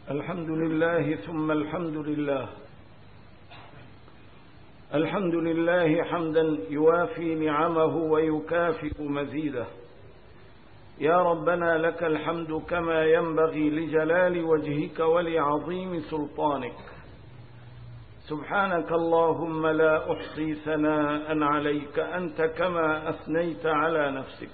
الحمد لله ثم الحمد لله. الحمد لله حمدا يوافي نعمه ويكافئ مزيده. يا ربنا لك الحمد كما ينبغي لجلال وجهك ولعظيم سلطانك. سبحانك اللهم لا أحصي ثناء عليك أنت كما أثنيت على نفسك.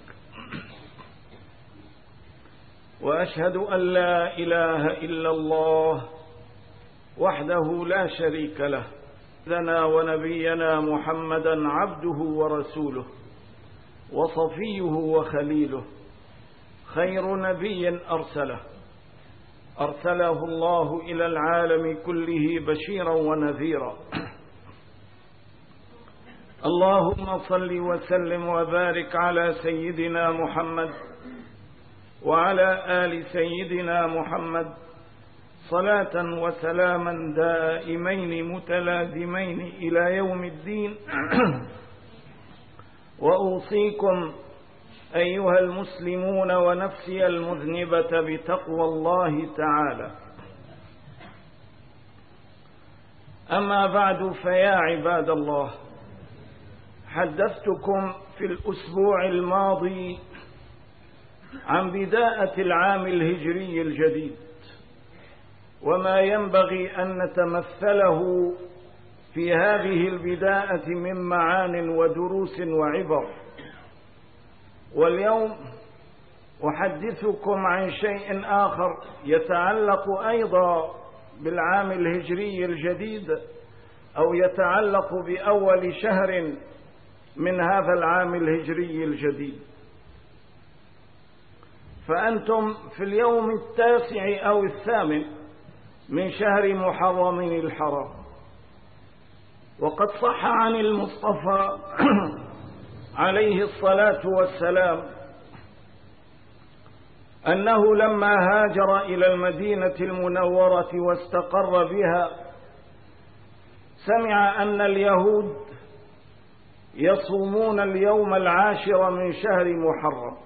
وأشهد أن لا إله إلا الله وحده لا شريك له لنا ونبينا محمدا عبده ورسوله وصفيه وخليله، خير نبي أرسله الله إلى العالم كله بشيرا ونذيرا. اللهم صل وسلم وبارك على سيدنا محمد وعلى آل سيدنا محمد صلاة وسلاما دائمين متلازمين إلى يوم الدين. وأوصيكم أيها المسلمون ونفسي المذنبة بتقوى الله تعالى. أما بعد، فيا عباد الله، حدثتكم في الأسبوع الماضي عن بداءة العام الهجري الجديد وما ينبغي أن نتمثله في هذه البداءة من معان ودروس وعبر. واليوم أحدثكم عن شيء آخر يتعلق أيضا بالعام الهجري الجديد، أو يتعلق بأول شهر من هذا العام الهجري الجديد. فأنتم في اليوم 9 أو 8 من شهر محرم الحرام، وقد صح عن المصطفى عليه الصلاة والسلام أنه لما هاجر إلى المدينة المنورة واستقر بها سمع أن اليهود يصومون اليوم 10 من شهر محرم،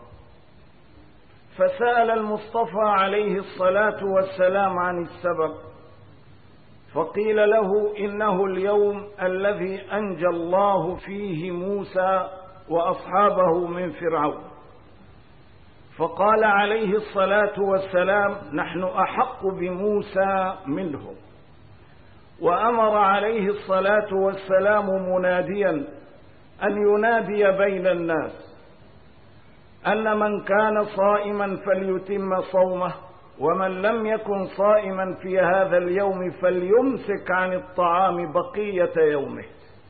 فسأل المصطفى عليه الصلاة والسلام عن السبب، فقيل له إنه اليوم الذي أنجى الله فيه موسى وأصحابه من فرعون. فقال عليه الصلاة والسلام: نحن أحق بموسى منهم. وأمر عليه الصلاة والسلام مناديا أن ينادي بين الناس أن من كان صائما فليتم صومه، ومن لم يكن صائما في هذا اليوم فليمسك عن الطعام بقية يومه.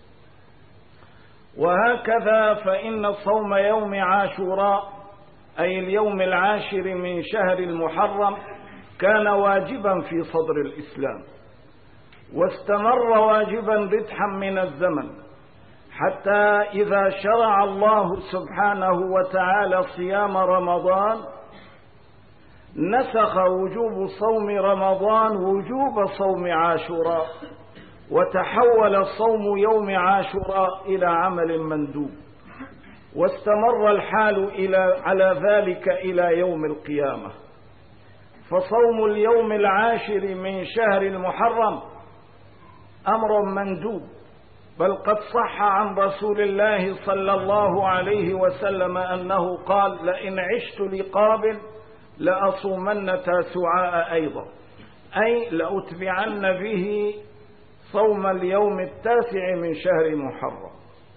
وهكذا فإن صوم يوم عاشوراء أي اليوم 10 من شهر المحرم كان واجبا في صدر الإسلام، واستمر واجبا ردحا من الزمن، حتى إذا شرع الله سبحانه وتعالى صيام رمضان نسخ وجوب صوم رمضان وجوب صوم عاشوراء، وتحول صوم يوم عاشوراء إلى عمل مندوب، واستمر الحال على ذلك إلى يوم القيامة. فصوم اليوم 10 من شهر المحرم أمر مندوب، بل قد صح عن رسول الله صلى الله عليه وسلم أنه قال: لئن عشت لقابل لأصومن تاسعاء أيضا، أي لأتبعن به صوم اليوم 9 من شهر محرم.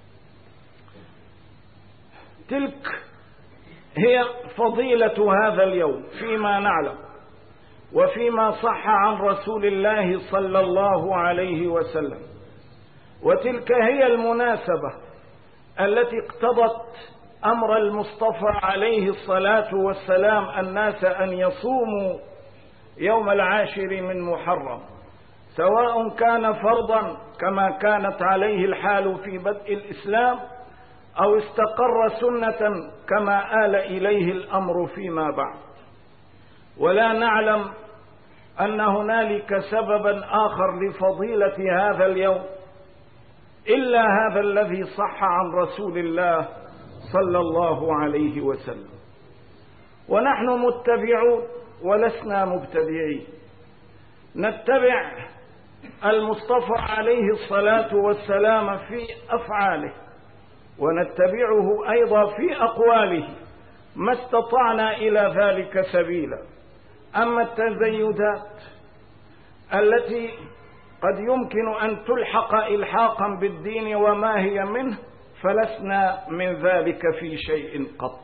تلك هي فضيلة هذا اليوم فيما نعلم وفيما صح عن رسول الله صلى الله عليه وسلم، وتلك هي المناسبة التي اقتضت أمر المصطفى عليه الصلاة والسلام الناس أن يصوموا يوم 10 من محرم، سواء كان فرضا كما كانت عليه الحال في بدء الإسلام، أو استقر سنة كما آل إليه الأمر فيما بعد. ولا نعلم أن هنالك سببا آخر لفضيلة هذا اليوم إلا هذا الذي صح عن رسول الله صلى الله عليه وسلم. ونحن متبعون ولسنا مبتدعين، نتبع المصطفى عليه الصلاة والسلام في أفعاله، ونتبعه أيضا في أقواله ما استطعنا إلى ذلك سبيلا. أما التزيدات التي قد يمكن أن تلحق إلحاقا بالدين وما هي منه فلسنا من ذلك في شيء قط.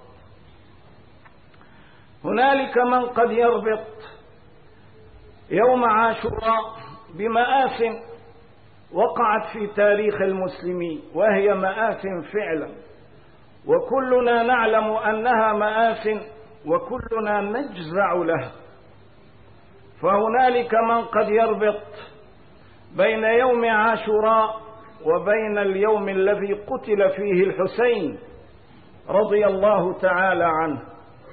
هنالك من قد يربط يوم عاشوراء بمآس وقعت في تاريخ المسلمين، وهي مآس فعلا، وكلنا نعلم أنها مآس وكلنا نجزع لها. فهنالك من قد يربط بين يوم عاشوراء وبين اليوم الذي قتل فيه الحسين رضي الله تعالى عنه.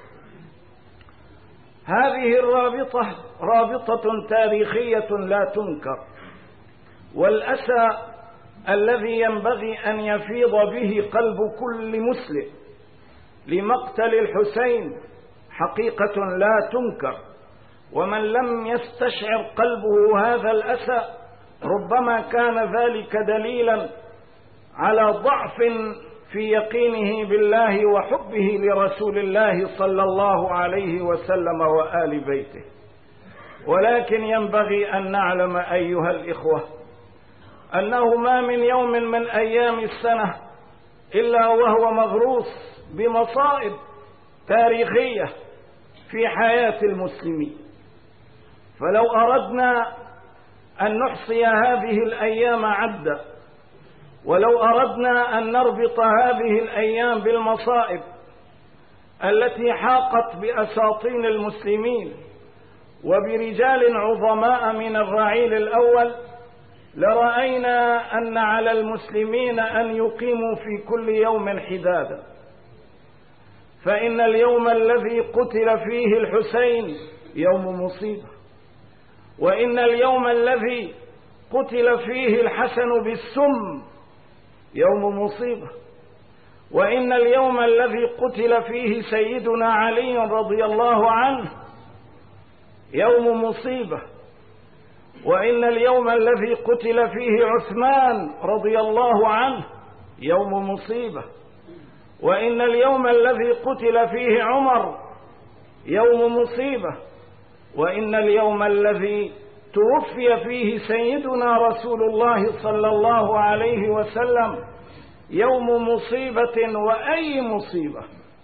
هذه الرابطة رابطة تاريخية لا تنكر، والأسى الذي ينبغي أن يفيض به قلب كل مسلم لمقتل الحسين حقيقة لا تنكر، ومن لم يستشعر قلبه هذا الأسى ربما كان ذلك دليلا على ضعف في يقينه بالله وحبه لرسول الله صلى الله عليه وسلم وآل بيته. ولكن ينبغي أن نعلم أيها الإخوة أنه ما من يوم من أيام السنة إلا وهو مغروس بمصائب تاريخية في حياة المسلمين. فلو أردنا أن نحصي هذه الأيام عدا، ولو أردنا أن نربط هذه الأيام بالمصائب التي حاقت بأساطين المسلمين وبرجال عظماء من الرعيل الأول، لرأينا أن على المسلمين أن يقيموا في كل يوم حدادا. فإن اليوم الذي قتل فيه الحسين يوم مصيبة، وإن اليوم الذي قتل فيه الحسن بالسم يوم مصيبة، وإن اليوم الذي قتل فيه سيدنا علي رضي الله عنه يوم مصيبة، وإن اليوم الذي قتل فيه عثمان رضي الله عنه يوم مصيبة، وإن اليوم الذي قتل فيه عمر يوم مصيبة، وإن اليوم الذي توفي فيه سيدنا رسول الله صلى الله عليه وسلم يوم مصيبة وأي مصيبة.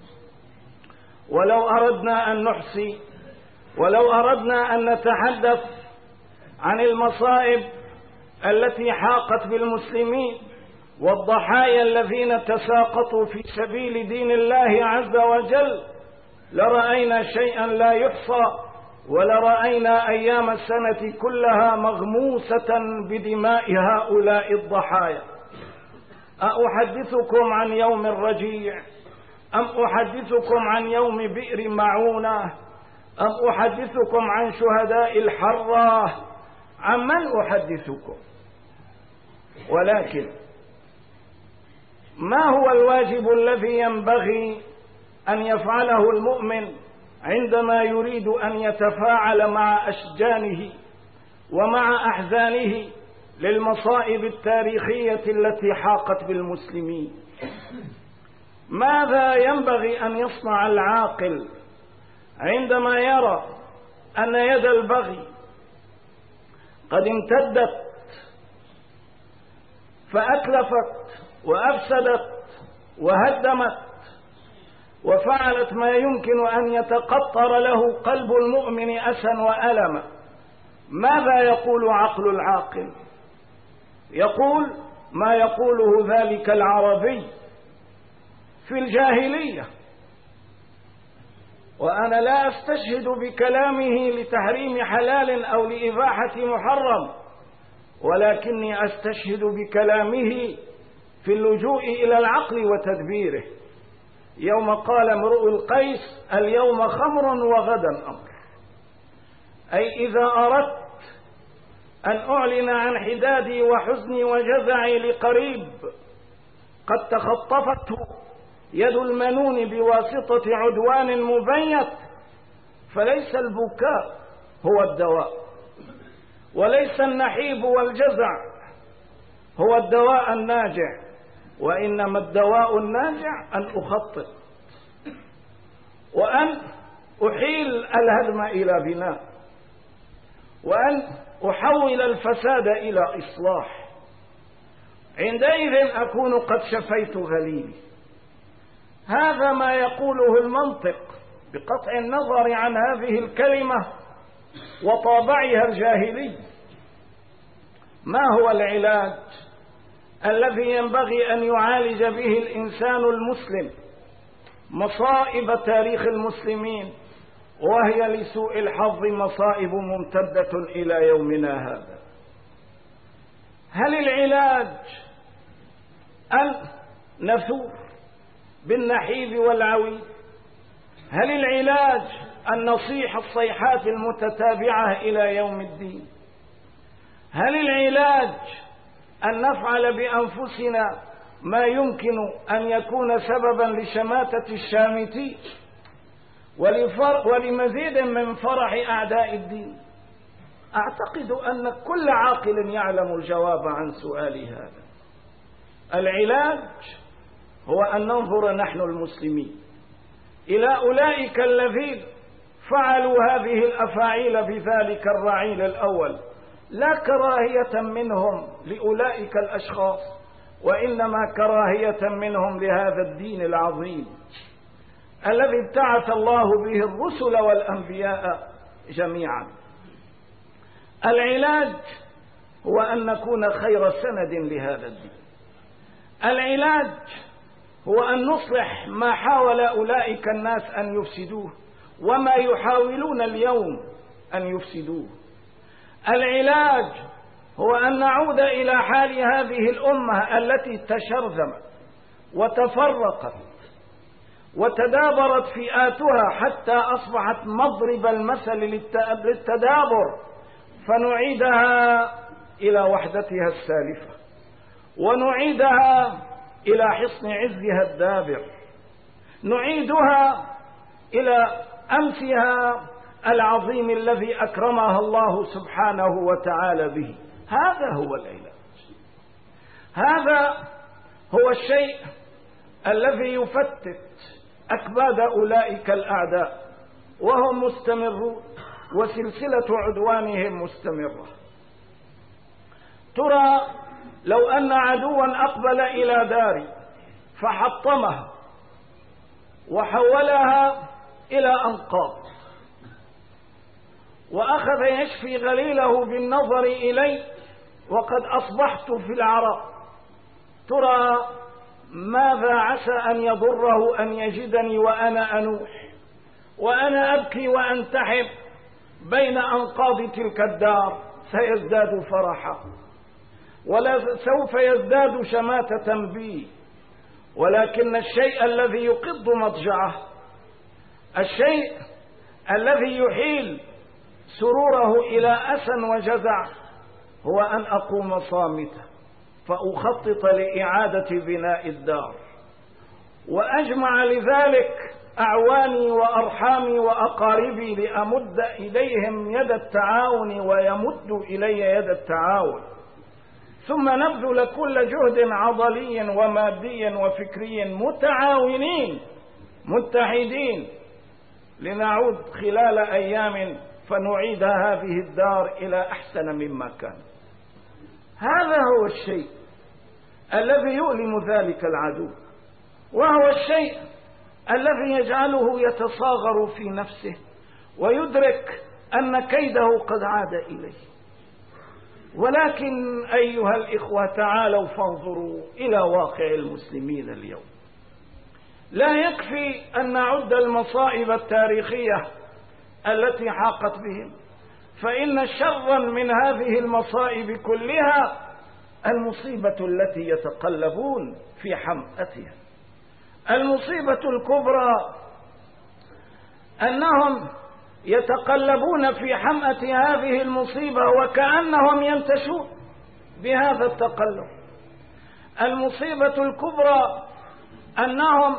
ولو أردنا أن نحصي، ولو أردنا أن نتحدث عن المصائب التي حاقت بالمسلمين والضحايا الذين تساقطوا في سبيل دين الله عز وجل، لرأينا شيئا لا يحصى، ولرأينا أيام السنة كلها مغموسة بدماء هؤلاء الضحايا. أحدثكم عن يوم الرجيع، أم أحدثكم عن يوم بئر معونة، أم أحدثكم عن شهداء الحرة؟ عن من أحدثكم؟ ولكن ما هو الواجب الذي ينبغي أن يفعله المؤمن عندما يريد أن يتفاعل مع أشجانه ومع أحزانه للمصائب التاريخية التي حاقت بالمسلمين؟ ماذا ينبغي أن يصنع العاقل عندما يرى أن يد البغي قد امتدت فأتلفت وأفسدت وهدمت وفعلت ما يمكن أن يتقطر له قلب المؤمن أسا وألما؟ ماذا يقول عقل العاقل؟ يقول ما يقوله ذلك العربي في الجاهلية. وأنا لا أستشهد بكلامه لتحريم حلال أو لإباحة محرم، ولكني أستشهد بكلامه في اللجوء إلى العقل وتدبيره. يوم قال امرؤ القيس اليوم خمر وغدا أمر، أي إذا أردت أن أعلن عن حدادي وحزني وجزعي لقريب قد تخطفته يد المنون بواسطة عدوان مبيت، فليس البكاء هو الدواء، وليس النحيب والجزع هو الدواء الناجع، وإنما الدواء الناجع أن أخطط وأن أحيل الهدم إلى بناء وأن أحول الفساد إلى إصلاح. عندئذ أكون قد شفيت غليلي. هذا ما يقوله المنطق بقطع النظر عن هذه الكلمة وطابعها الجاهلي. ما هو العلاج الذي ينبغي أن يعالج به الإنسان المسلم مصائب تاريخ المسلمين، وهي لسوء الحظ مصائب ممتدة إلى يومنا هذا؟ هل العلاج أن نثور بالنحيب والعويل؟ هل العلاج أن نصيح الصيحات المتتابعة إلى يوم الدين؟ هل العلاج أن نفعل بأنفسنا ما يمكن أن يكون سببا لشماتة الشامتين ولمزيد من فرح أعداء الدين؟ أعتقد أن كل عاقل يعلم الجواب عن سؤال هذا. العلاج هو أن ننظر نحن المسلمين إلى أولئك الذين فعلوا هذه الأفاعيل بذلك الرعيل الأول، لا كراهية منهم لأولئك الأشخاص، وإنما كراهية منهم لهذا الدين العظيم الذي ابتعث الله به الرسل والأنبياء جميعا. العلاج هو أن نكون خير سند لهذا الدين. العلاج هو أن نصلح ما حاول أولئك الناس أن يفسدوه وما يحاولون اليوم أن يفسدوه. العلاج هو أن نعود إلى حال هذه الأمة التي تشرذمت وتفرقت وتدابرت فئاتها حتى أصبحت مضرب المثل للتدابر، فنعيدها إلى وحدتها السالفة ونعيدها إلى حصن عزها الدابر، نعيدها إلى أمسها العظيم الذي أكرمها الله سبحانه وتعالى به. هذا هو العلاج. هذا هو الشيء الذي يفتت أكباد أولئك الأعداء وهم مستمرون وسلسلة عدوانهم مستمرة. ترى لو أن عدوا أقبل إلى داري فحطمها وحولها إلى أنقاض وأخذ يشفي غليله بالنظر إلي وقد أصبحت في العراء، ترى ماذا عسى أن يضره أن يجدني وأنا أنوح وأنا أبكي وأنتحب بين أنقاض تلك الدار؟ سيزداد فرحا ولا سوف يزداد شماتة بي، ولكن الشيء الذي يقض مضجعه، الشيء الذي يحيل سروره إلى أسى وجزع، هو أن أقوم صامتا فأخطط لإعادة بناء الدار وأجمع لذلك أعواني وأرحامي وأقاربي لأمد إليهم يد التعاون ويمد إلي يد التعاون، ثم نبذل كل جهد عضلي ومادي وفكري متعاونين متحدين لنعود خلال أيام فنعيد هذه الدار إلى أحسن مما كان. هذا هو الشيء الذي يؤلم ذلك العدو، وهو الشيء الذي يجعله يتصاغر في نفسه ويدرك أن كيده قد عاد إليه. ولكن أيها الإخوة تعالوا فانظروا إلى واقع المسلمين اليوم. لا يكفي أن نعد المصائب التاريخية التي حاقت بهم، فإن شرا من هذه المصائب كلها المصيبة التي يتقلبون في حمأتها. المصيبة الكبرى أنهم يتقلبون في حمأة هذه المصيبة وكأنهم ينتشون بهذا التقلب. المصيبة الكبرى أنهم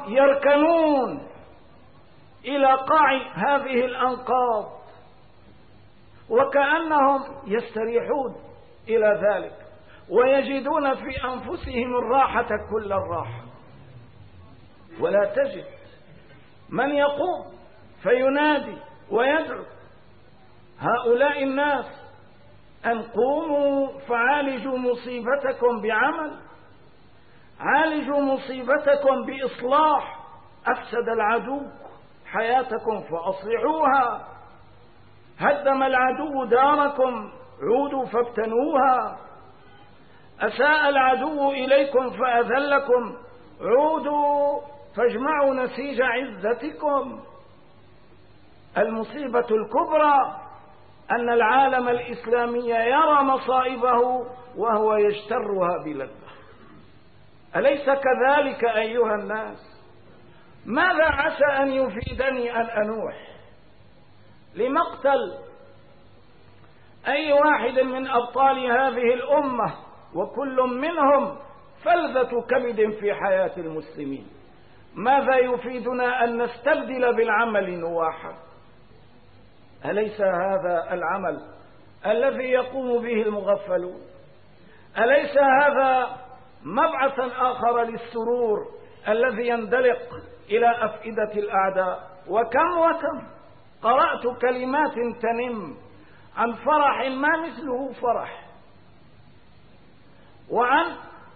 يركنون إلى قاع هذه الأنقاض وكأنهم يستريحون إلى ذلك ويجدون في أنفسهم الراحة كل الراحة. ولا تجد من يقوم فينادي ويدعو هؤلاء الناس أن قوموا فعالجوا مصيبتكم بعمل، عالجوا مصيبتكم بإصلاح، أفسد العدو حياتكم فأصلحوها، هدم العدو داركم عودوا فابتنوها، أساء العدو إليكم فأذلكم عودوا فاجمعوا نسيج عزتكم. المصيبة الكبرى أن العالم الإسلامي يرى مصائبه وهو يجترها بلذة. أليس كذلك أيها الناس؟ ماذا عسى أن يفيدني أن أنوح لمقتل أي واحد من أبطال هذه الأمة وكل منهم فلذة كبد في حياة المسلمين؟ ماذا يفيدنا أن نستبدل بالعمل نواحا؟ أليس هذا العمل الذي يقوم به المغفلون؟ أليس هذا مبعثا آخر للسرور الذي يندلق إلى أفئدة الأعداء؟ وكم قرأت كلمات تنم عن فرح ما مثله فرح، وعن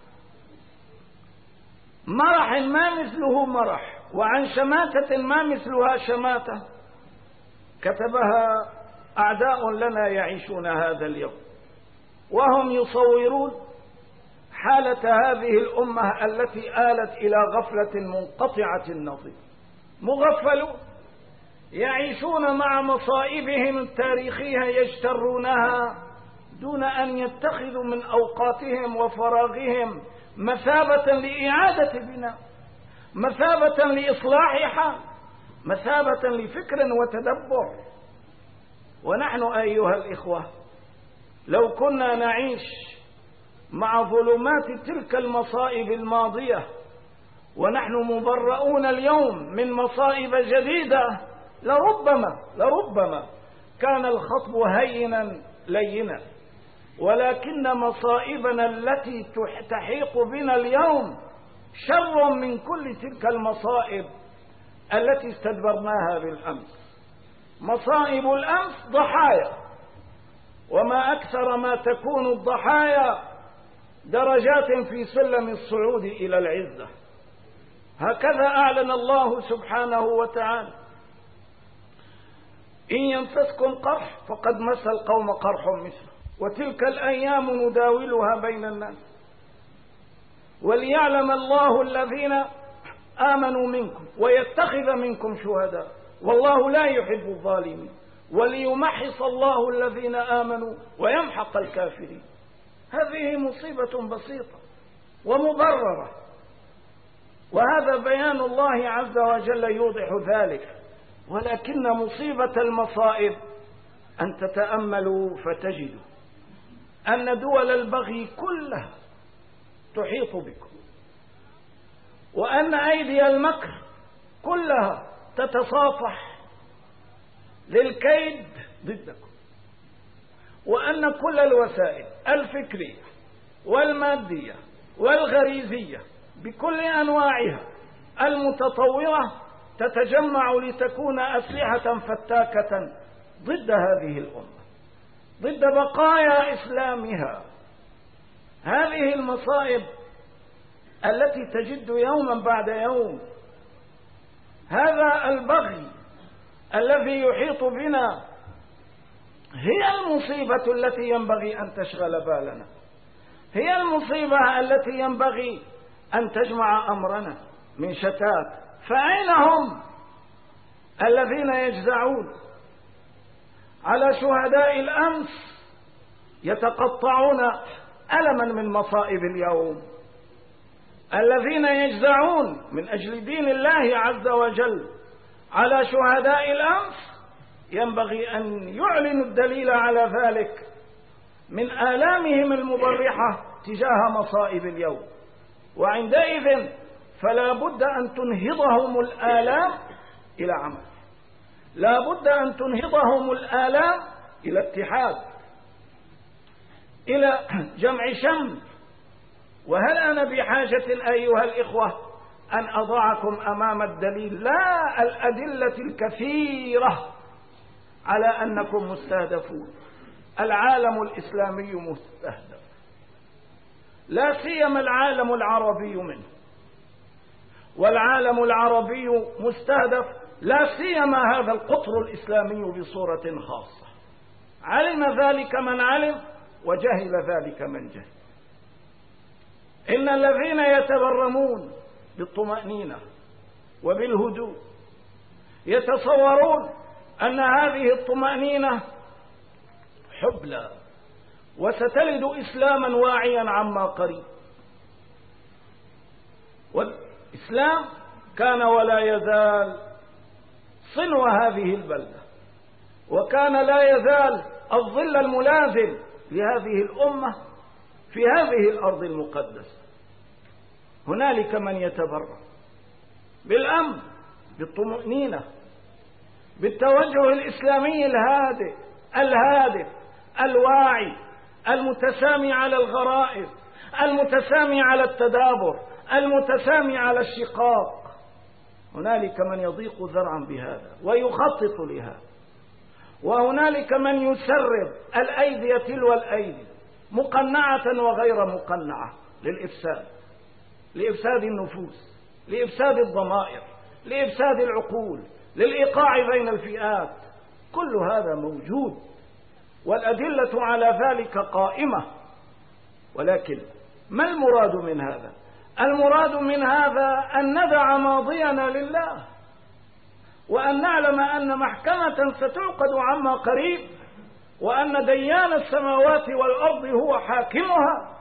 مرح ما مثله مرح، وعن شماتة ما مثلها شماتة كتبها أعداء لنا يعيشون هذا اليوم، وهم يصورون حالة هذه الأمة التي آلت إلى غفلة منقطعة النظير. مغفلون يعيشون مع مصائبهم التاريخية يجترونها دون أن يتخذوا من أوقاتهم وفراغهم مثابة لإعادة بناء، مثابة لإصلاح حال، مثابة لفكر وتدبر. ونحن أيها الإخوة لو كنا نعيش مع ظلمات تلك المصائب الماضية ونحن مبرؤون اليوم من مصائب جديدة لربما كان الخطب هينا لينا، ولكن مصائبنا التي تحيق بنا اليوم شر من كل تلك المصائب التي استدبرناها بالأمس. مصائب الأمس ضحايا، وما أكثر ما تكون الضحايا درجات في سلم الصعود إلى العزة. هكذا أعلن الله سبحانه وتعالى: إن يمسسكم قرح فقد مس القوم قرح مثله وتلك الأيام نداولها بين الناس وليعلم الله الذين آمنوا منكم ويتخذ منكم شهداء والله لا يحب الظالمين وليمحص الله الذين آمنوا ويمحق الكافرين. هذه مصيبة بسيطة ومبررة، وهذا بيان الله عز وجل يوضح ذلك. ولكن مصيبة المصائب أن تتأملوا فتجدوا أن دول البغي كلها تحيط بكم، وأن أيدي المكر كلها تتصافح للكيد ضدكم، وأن كل الوسائل الفكرية والمادية والغريزية بكل أنواعها المتطورة تتجمع لتكون أسلحة فتاكة ضد هذه الأمة، ضد بقايا إسلامها. هذه المصائب التي تجد يوما بعد يوم، هذا البغي الذي يحيط بنا، هي المصيبة التي ينبغي أن تشغل بالنا، هي المصيبة التي ينبغي أن تجمع أمرنا من شتات. فأين هم الذين يجزعون على شهداء الأمس يتقطعون ألما من مصائب اليوم؟ الذين يجزعون من أجل دين الله عز وجل على شهداء الأمس ينبغي أن يعلنوا الدليل على ذلك من آلامهم المبرحة تجاه مصائب اليوم، وعندئذ فلا بد أن تنهضهم الآلام إلى عمل، لا بد أن تنهضهم الآلام إلى اتحاد، إلى جمع شمل. وهل أنا بحاجة أيها الإخوة أن أضعكم أمام الدليل؟ لا، الأدلة الكثيرة على أنكم مستهدفون. العالم الإسلامي مستهدف، لا سيما العالم العربي منه، والعالم العربي مستهدف لا سيما هذا القطر الإسلامي بصورة خاصة. علم ذلك من علم وجهل ذلك من جهل. إن الذين يتبرمون بالطمأنينة وبالهدوء يتصورون أن هذه الطمأنينة حبلى وستلد إسلاما واعيا عما قريب. والإسلام كان ولا يزال صنو هذه البلدة، وكان لا يزال الظل الملازم لهذه الأمة في هذه الأرض المقدسة. هنالك من يتبرع بالأمن، بالطمأنينة، بالتوجه الإسلامي الهادئ الهادف الواعي المتسامي على الغرائز، المتسامي على التدابر، المتسامي على الشقاق. هنالك من يضيق ذرعا بهذا ويخطط لهذا، وهنالك من يسرب الأيدي تلو الأيدي مقنعة وغير مقنعة للإفساد، لإفساد النفوس، لإفساد الضمائر، لإفساد العقول، للإيقاع بين الفئات. كل هذا موجود والأدلة على ذلك قائمة. ولكن ما المراد من هذا؟ المراد من هذا أن ندع ماضينا لله، وأن نعلم أن محكمة ستعقد عما قريب، وأن ديان السماوات والأرض هو حاكمها.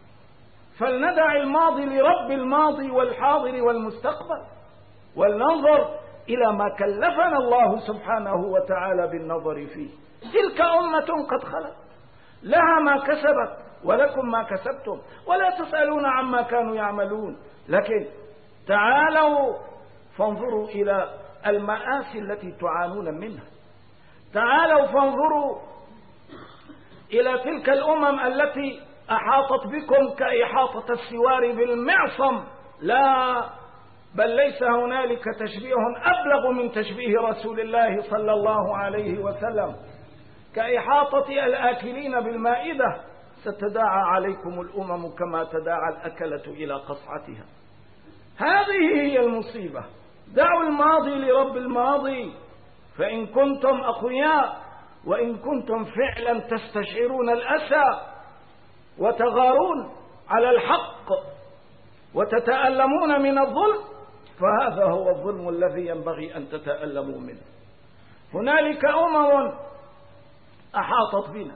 فلندع الماضي لرب الماضي والحاضر والمستقبل، ولننظر إلى ما كلفنا الله سبحانه وتعالى بالنظر فيه. تلك أمة قد خلت، لها ما كسبت ولكم ما كسبتم ولا تسألون عما كانوا يعملون. لكن تعالوا فانظروا إلى المآسي التي تعانون منها، تعالوا فانظروا إلى تلك الأمم التي أحاطت بكم كإحاطة السوار بالمعصم. لا، بل ليس هنالك تشبيه أبلغ من تشبيه رسول الله صلى الله عليه وسلم. كإحاطة الآكلين بالمائدة ستداعى عليكم الأمم كما تداعى الأكلة إلى قصعتها. هذه هي المصيبة. دعوا الماضي لرب الماضي، فإن كنتم أقوياء وإن كنتم فعلا تستشعرون الأسى وتغارون على الحق وتتألمون من الظلم، فهذا هو الظلم الذي ينبغي أن تتألموا منه. هنالك أمم أحاطت بنا،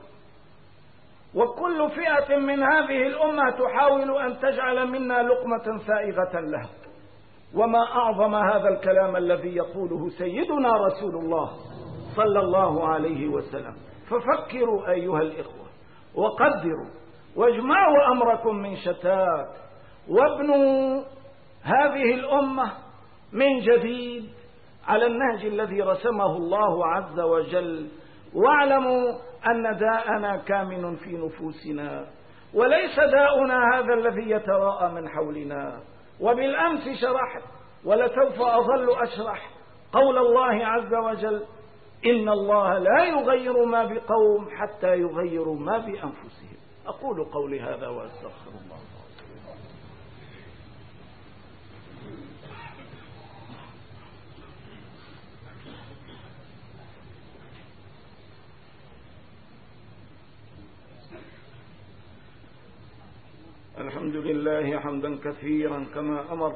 وكل فئة من هذه الأمة تحاول أن تجعل منا لقمة سائغة لها. وما أعظم هذا الكلام الذي يقوله سيدنا رسول الله صلى الله عليه وسلم. ففكروا أيها الإخوة وقدروا واجمعوا أمركم من شتات، وابنوا هذه الأمة من جديد على النهج الذي رسمه الله عز وجل. واعلموا أن داءنا كامن في نفوسنا، وليس داؤنا هذا الذي يتراءى من حولنا. وبالأمس شرحت ولسوف أظل أشرح قول الله عز وجل: إن الله لا يغير ما بقوم حتى يغيروا ما بأنفسهم. أقول قولي هذا وأستغفر الله. الحمد لله حمدا كثيرا كما أمر،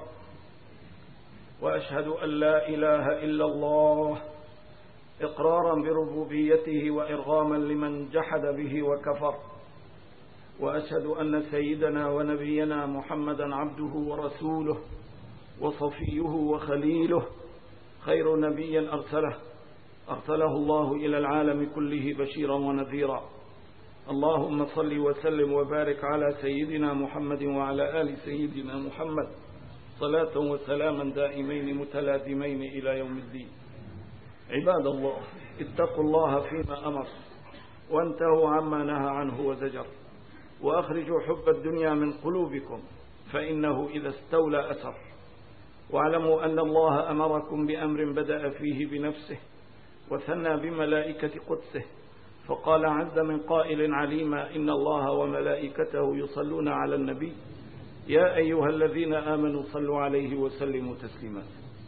وأشهد أن لا إله إلا الله إقرارا بربوبيته وإرغاما لمن جحد به وكفر، وأشهد أن سيدنا ونبينا محمدا عبده ورسوله وصفيه وخليله، خير نبي أرسله الله إلى العالم كله بشيرا ونذيرا. اللهم صل وسلم وبارك على سيدنا محمد وعلى آل سيدنا محمد صلاة وسلاما دائمين متلازمين إلى يوم الدين. عباد الله، اتقوا الله فيما أمر وانتهوا عما نهى عنه وزجر، وأخرجوا حب الدنيا من قلوبكم فإنه إذا استولى أسر. واعلموا أن الله أمركم بأمر بدأ فيه بنفسه وثنى بملائكة قدسه، فقال عز من قائل عليما: إن الله وملائكته يصلون على النبي يا أيها الذين آمنوا صلوا عليه وسلموا تسليما.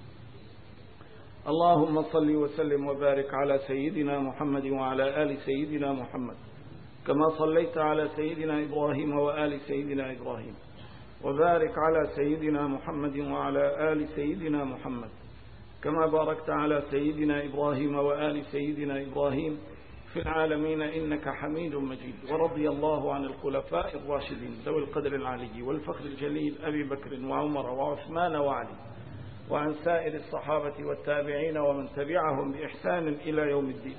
اللهم صل وسلم وبارك على سيدنا محمد وعلى آل سيدنا محمد كما صليت على سيدنا إبراهيم وآل سيدنا إبراهيم، وبارك على سيدنا محمد وعلى آل سيدنا محمد كما باركت على سيدنا إبراهيم وآل سيدنا إبراهيم في العالمين إنك حميد مجيد. ورضي الله عن الخلفاء الراشدين ذوي القدر العلي والفخر الجليل أبي بكر وعمر وعثمان وعلي، وعن سائر الصحابة والتابعين ومن تبعهم بإحسان إلى يوم الدين.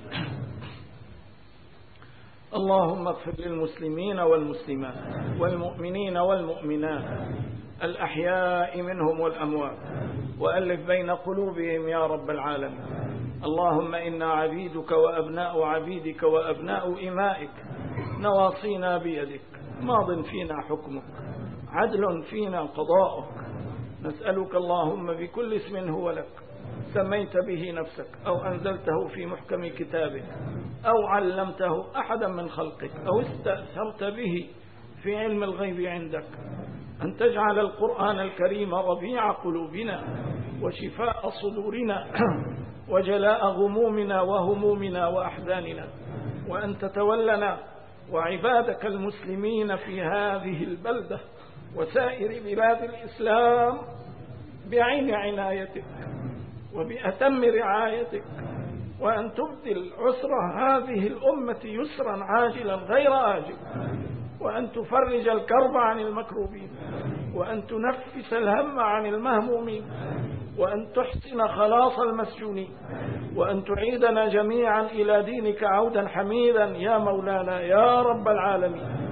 اللهم اغفر للمسلمين والمسلمات والمؤمنين والمؤمنات الأحياء منهم والأموات، وألف بين قلوبهم يا رب العالمين. اللهم إنا عبيدك وأبناء عبيدك وأبناء إمائك، نواصينا بيدك، ماض فينا حكمك، عدل فينا قضاؤك. نسألك اللهم بكل اسم هو لك سميت به نفسك أو أنزلته في محكم كتابك أو علمته أحدا من خلقك أو استأثرت به في علم الغيب عندك، أن تجعل القرآن الكريم ربيع قلوبنا وشفاء صدورنا وجلاء غمومنا وهمومنا وأحزاننا، وأن تتولنا وعبادك المسلمين في هذه البلدة وسائر بلاد الإسلام بعين عنايتك وبأتم رعايتك، وأن تبدل عسر هذه الأمة يسرا عاجلا غير آجل، وأن تفرج الكرب عن المكروبين، وأن تنفس الهم عن المهمومين، وأن تحسن خلاص المسجونين، وأن تعيدنا جميعا إلى دينك عودا حميدا يا مولانا يا رب العالمين.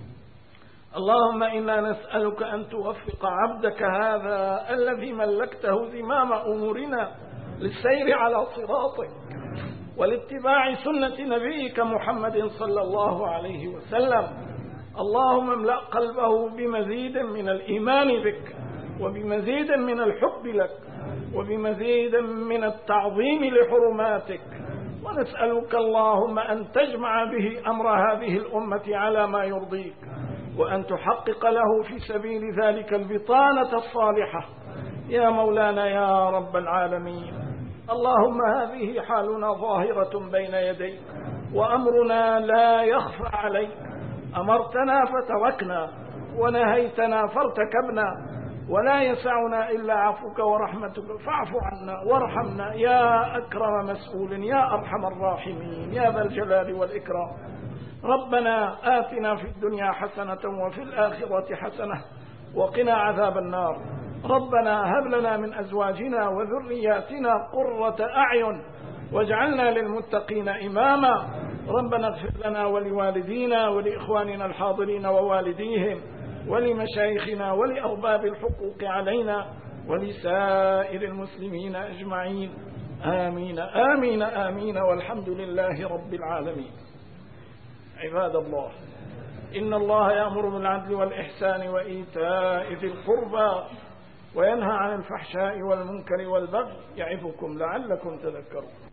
اللهم إنا نسألك أن توفق عبدك هذا الذي ملكته زمام أمورنا للسير على صراطك ولاتباع سنة نبيك محمد صلى الله عليه وسلم. اللهم املأ قلبه بمزيد من الإيمان بك وبمزيد من الحب لك وبمزيد من التعظيم لحرماتك، ونسألك اللهم أن تجمع به أمر هذه الأمة على ما يرضيك، وأن تحقق له في سبيل ذلك البطانة الصالحة يا مولانا يا رب العالمين. اللهم هذه حالنا ظاهرة بين يديك وأمرنا لا يخفى عليك، أمرتنا فتركنا ونهيتنا فارتكبنا، ولا يسعنا إلا عفوك ورحمتك، فاعف عنا وارحمنا يا أكرم مسؤول يا أرحم الراحمين يا ذا الجلال والإكرام. ربنا آتنا في الدنيا حسنة وفي الآخرة حسنة وقنا عذاب النار. ربنا هب لنا من أزواجنا وذرياتنا قرة أعين واجعلنا للمتقين إماما. ربنا اغفر لنا ولوالدينا ولإخواننا الحاضرين ووالديهم ولمشايخنا ولأرباب الحقوق علينا ولسائر المسلمين أجمعين، آمين آمين آمين، والحمد لله رب العالمين. عباد الله، إن الله يأمر بالعدل والإحسان وإيتاء ذي القربى وينهى عن الفحشاء والمنكر والبغي يعظكم لعلكم تذكرون.